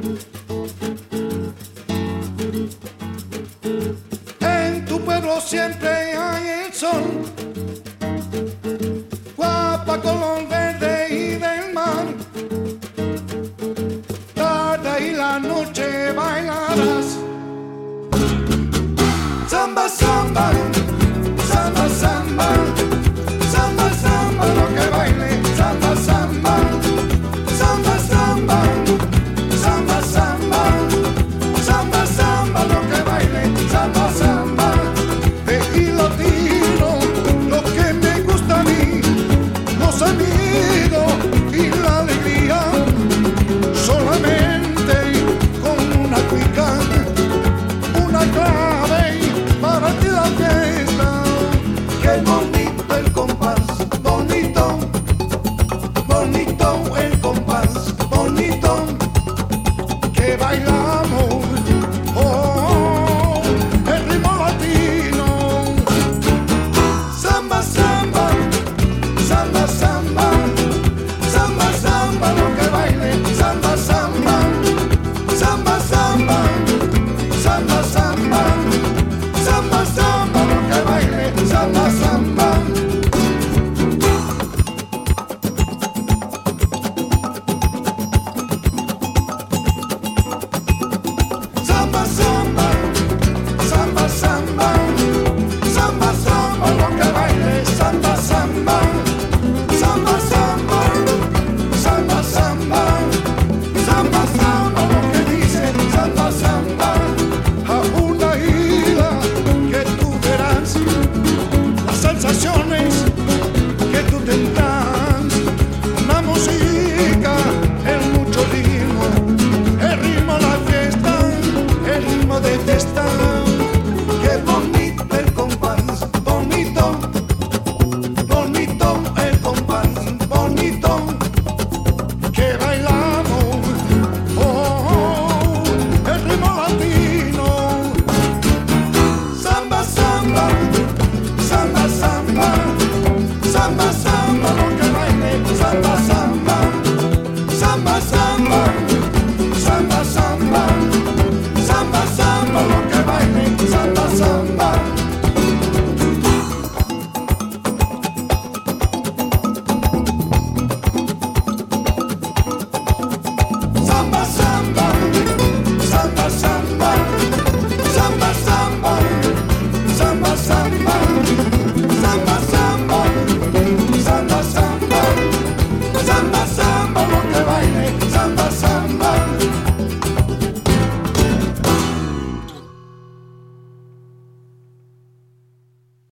En tu pueblo siempre hay el sol, guapa color verde y del mar. Tarde y la noche bailarás. Samba, samba, samba, samba, samba, samba, lo que baile. Samba, samba, samba, samba, samba, samba, samba, samba, lo que baile. Samba, samba, y latino, lo que me gusta a mí, los amigos y la alegría, solamente con una cuica, una clave para ti la fiesta. Qué bonito el compás, bonito, bonito el compás, bonito que bailamos. Oh, el ritmo latino. Samba, samba, samba, samba, samba, samba, lo que baile. Samba, samba, samba, samba, samba, samba, samba, samba, lo que baile. Samba, samba. Samba, samba, samba, samba, samba, samba, lo que baile. Samba, samba, samba, samba, samba, samba, samba, samba, lo que dice. Samba, samba, a una isla que tú verás, las sensaciones que tú tendrás, una música, el mucho ritmo, el ritmo la fiesta, el ritmo de fiesta. Qué bonito el compás, bonito, bonito el compás, bonito que bailamos. Oh, el ritmo latino. Samba, samba, samba, samba, samba, samba, lo que baile. Samba, samba, samba, samba, samba, samba.